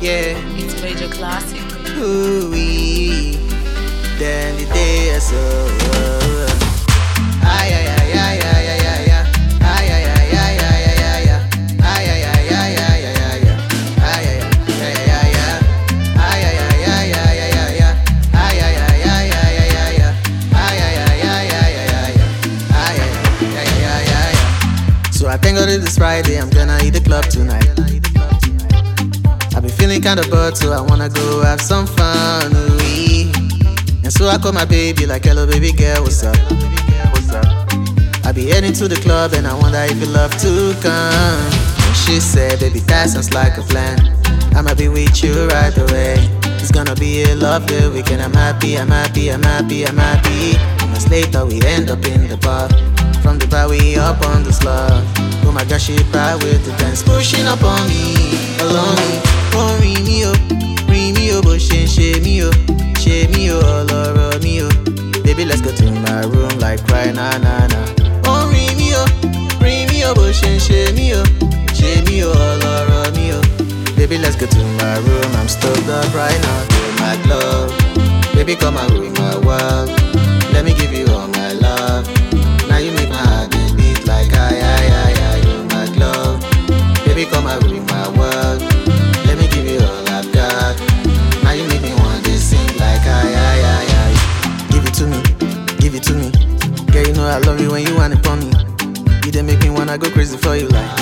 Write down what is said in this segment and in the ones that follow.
Yeah. It's Major Classic. Ooh-wee. Then the day is over. Ay, ay, ay, ay, ay, ay, ay, ay. Ay, ay, ay, ay, ay, ay, ay, ay. Ay, ay, ay, ay, ay, ay, ay, ay. Ay, ay, ay, ay, ay, ay. Ay, ay, ay, ay, ay, ay, ay, ay. Ay, ay, ay, ay, ay, ay, ay, ay. Ay, ay, ay, ay, ay, ay, ay, ay. Ay, ay, ay, ay, ay, ay. So I thank God it's Friday, I'm gonna hit the club tonight. I be feeling kinda bored, so I wanna go have some fun. Ooh-wee. And so I call my baby like, hello baby girl, what's up? I be heading to the club and I wonder if you love to come. And she said, baby, that sounds like a plan. I'ma be with you right away. It's gonna be a lovely weekend. I'm happy, I'm happy, I'm happy, I'm happy. Months later we end up in the bar. From the bar we up on the slab. Oh my gosh, she bad with the dance, pushing up on me, along me. Oh, ring me, oh, but shame me, oh, all over me, oh. Baby, let's go to my room like cry, na na na. Oh, ring me, oh, but shame me, oh, all over me, oh. Baby, let's go to my room, I'm stoked up right now. Feel my glove, baby, come and ruin my world. Let me give you all my love. Now you make my heart beat like I, you're my glove. Baby, come and ruin my world. Let me give you all I've got. Now you make me want to sing like I. Give it to me, give it to me. Girl, you know I love you when you want it for me. You done make me wanna go crazy for you like,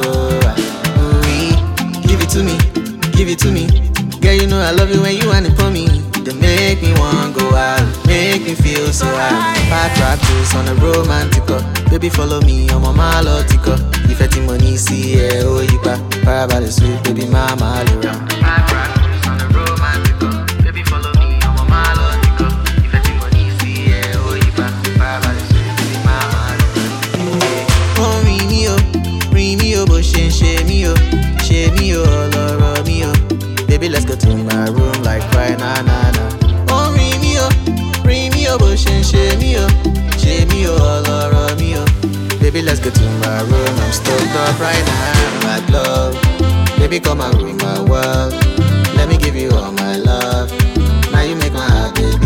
ooh-wee. Give it to me, give it to me. Girl, you know I love you when you want it for me. You done make me wanna go out, make me feel so high. Practice on a romantica. Baby, follow me, I'm on my lotica. If I think money, see, yeah, oh, you got Parabolic sweet, baby, mama, all around. Practice on a romantica. Baby, follow me, I'm on my lotica. If I think money, see, yeah, oh, you got Parabolic sweet, baby, mama, all around. Oh, ring me, oh, but shame me, oh, all over me, oh. Baby, let's go to my room like cry, na, na, na. Oh, ring me, oh, but shame me, oh, all over me, oh. Baby, let's go to my room, I'm stoked up right now. My glove, baby, come and ruin my world. Let me give you all my love. Now you make my heart beat.